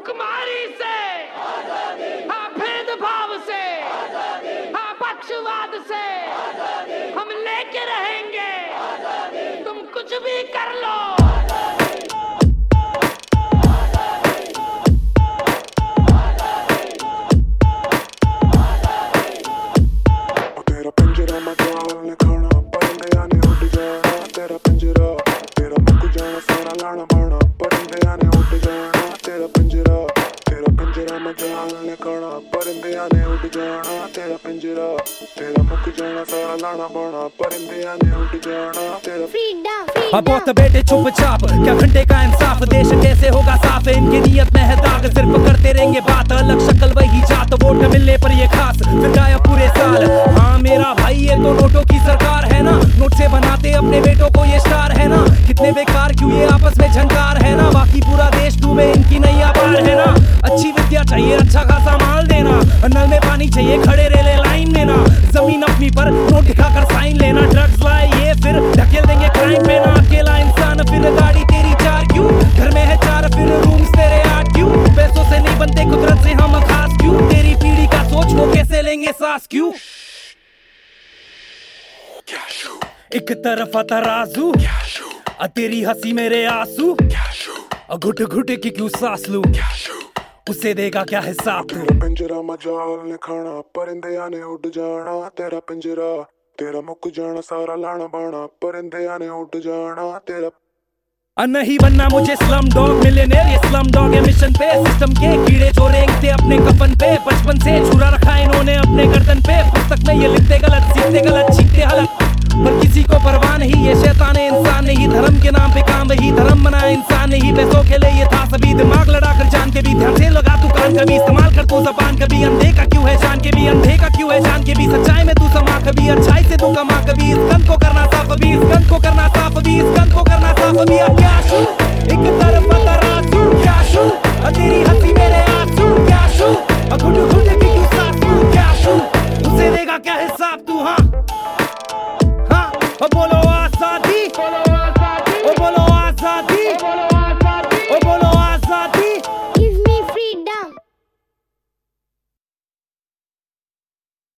भुखमारी से, हाँ भेदभाव से, हाँ पक्षवाद से हम लेके रहेंगे, तुम कुछ भी कर लो। तेरा पिंजरा मैं जाल खाना परिंदे आने उड़ जाना, तेरा पिंजरा तेरा मुक जाना सारा लाना बाना, परिंदे आने उड़ जाना, तेरा पिंजरा मैं जाल खाना परिंदे आने उड़ जाना, तेरा पिंजरा तेरा मुक जाना सारा लाना बाना, परिंदे आने उड़ जाना, तेरा अब बहुत बेटे चुपचाप, क्या घंटे का इंसाफ, देश कैसे होगा साफ, इनकी नीयत में है दाग, सिर्फ करते रहेंगे बात, अलग शक्ल वही जात, वोट मिलने पर ये खास, फिर गायब पूरे साल। हाँ मेरा भाई ये तो नोटों की सरकार है ना, नोट से बनाते अपने बेटों को ये स्टार है ना, कितने बेकार क्यों ये आपस में झंकार है ना, बाकी पूरा देश डूबे इनकी नैया पार है ना। अच्छी विद्या चाहिए, अच्छा खासा माल देना, नल में पानी चाहिए, खड़े रेले लाइन में ना, जमीन अपनी पर नोट दिखाकर साइन लेना, ड्रग्स लाए ये फिर ढकेल देंगे क्राइम पे ना, अकेला इंसान फिर गाड़ी तेरी चार क्यों, घर में है चार फिर रूम्स तेरे 8 क्यों, पैसों से नहीं बनते कुदरत से हम खास क्यों, तेरी पीढ़ी का सोच वो कैसे लेंगे सांस क्यों। एक तरफ तराजू, तेरी हंसी मेरे आंसू, घुट घुट की क्यों सांस लूं, उसे देगा क्या हिसाब तू। तेरा पिंजरा मैं जाल खाना परिंदे आने उड़ जाना, तेरा पिंजरा तेरा मुक जाना सारा लाना बाना, परिंदे आने उड़ जाना, तेरा नहीं बनना मुझे स्लम डॉग मिलियनेयर, ये स्लम डॉग है मिशन पे, सिस्टम के कीड़े जो रेंगते अपने कफन पे, बचपन से छुरा रखा इन्होंने अपने गर्दन पे, पुस्तक में ये लिखते गलत सीखते गलत सीखते हलक, पर किसी को परवाह नहीं, ये शैतान है इंसान नहीं, धर्म के नाम पे काम वही धर्म बनाया इंसान नहीं, पैसों के लिए ये था सभी, दिमाग लड़ा कर जान के भी, ध्यान से लगा तू कान कभी, इस्तेमाल कर तू जबान कभी, अंधे का क्यों है जान के भी, अंधे का क्यों है जान के भी, सच्चाई में तू समा कभी, अच्छाई से तू कमा कभी, इस गंद को करना साफ अभी, इस गंद को करना साफ अभी, इस गंद को करना साफ अभी। अब क्या शू एक तरफ तराजू, क्या शू तेरी हंसी मेरे